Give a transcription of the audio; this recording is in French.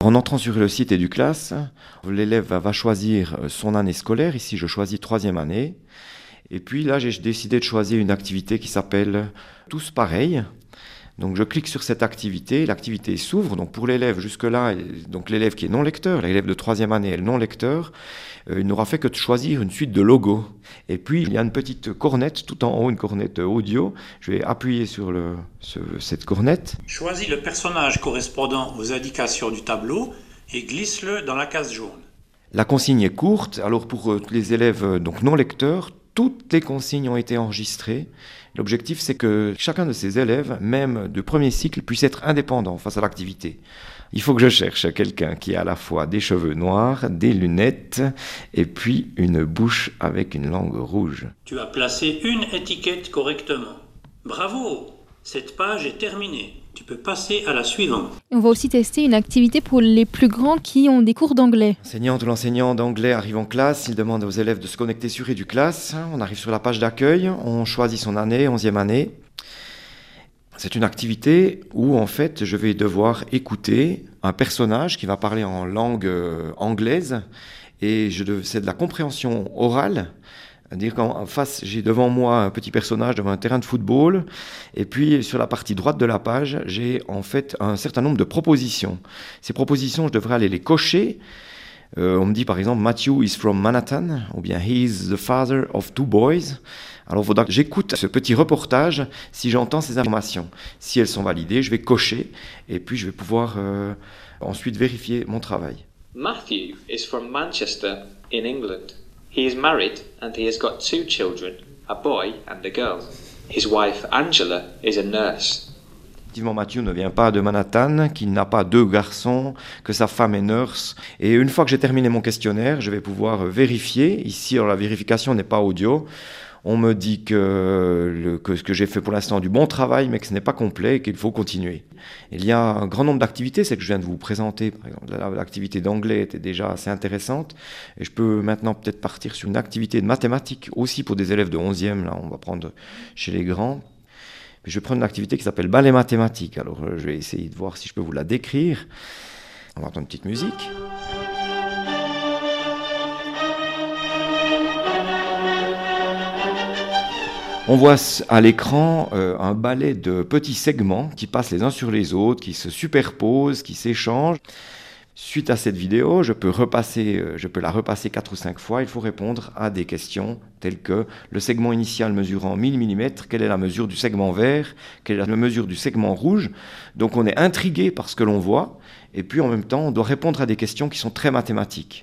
En entrant sur le site EduClass, l'élève va choisir son année scolaire. Ici, je choisis 3e année. Et puis là, j'ai décidé de choisir une activité qui s'appelle « Tous pareils ». Donc je clique sur cette activité, l'activité s'ouvre. Donc pour l'élève jusque-là, donc l'élève qui est non lecteur, l'élève de 3e année est le non lecteur, il n'aura fait que de choisir une suite de logos. Et puis il y a une petite cornette tout en haut, une cornette audio. Je vais appuyer sur cette cornette. Choisis le personnage correspondant aux indications du tableau et glisse-le dans la case jaune. La consigne est courte. Alors pour les élèves donc non lecteurs, toutes les consignes ont été enregistrées. L'objectif, c'est que chacun de ces élèves, même du premier cycle, puisse être indépendant face à l'activité. Il faut que je cherche quelqu'un qui a à la fois des cheveux noirs, des lunettes et puis une bouche avec une langue rouge. Tu as placé une étiquette correctement. Bravo! Cette page est terminée. Tu peux passer à la suivante. On va aussi tester une activité pour les plus grands qui ont des cours d'anglais. L'enseignante ou l'enseignant d'anglais arrive en classe, il demande aux élèves de se connecter sur EduClass. On arrive sur la page d'accueil, on choisit son année, 11e année. C'est une activité où en fait je vais devoir écouter un personnage qui va parler en langue anglaise et c'est de la compréhension orale. C'est-à-dire qu'en face, j'ai devant moi un petit personnage devant un terrain de football, et puis sur la partie droite de la page, j'ai en fait un certain nombre de propositions. Ces propositions, je devrais aller les cocher. On me dit par exemple, Matthew is from Manhattan, ou bien he is the father of 2 boys. Alors il faudra que j'écoute ce petit reportage si j'entends ces informations. Si elles sont validées, je vais cocher, et puis je vais pouvoir ensuite vérifier mon travail. Matthew is from Manchester in England. He is married and he has got 2 children, a boy and a girl. His wife Angela is a nurse. Effectivement, Matthew ne vient pas de Manhattan, qu'il n'a pas 2 garçons, que sa femme est nurse. Et une fois que j'ai terminé mon questionnaire, je vais pouvoir vérifier. Ici, alors, la vérification n'est pas audio. On me dit que ce que j'ai fait pour l'instant du bon travail, mais que ce n'est pas complet et qu'il faut continuer. Il y a un grand nombre d'activités, c'est que je viens de vous présenter. Par exemple, l'activité d'anglais était déjà assez intéressante. Et je peux maintenant peut-être partir sur une activité de mathématiques aussi pour des élèves de 11e. Là, on va prendre chez les grands. Je vais prendre une activité qui s'appelle ballet mathématique. Alors, je vais essayer de voir si je peux vous la décrire. On va entendre une petite musique. On voit à l'écran un ballet de petits segments qui passent les uns sur les autres, qui se superposent, qui s'échangent. Suite à cette vidéo, je peux la repasser 4 ou 5 fois. Il faut répondre à des questions telles que le segment initial mesurant 1000 mm, quelle est la mesure du segment vert, quelle est la mesure du segment rouge. Donc on est intrigué par ce que l'on voit et puis en même temps on doit répondre à des questions qui sont très mathématiques.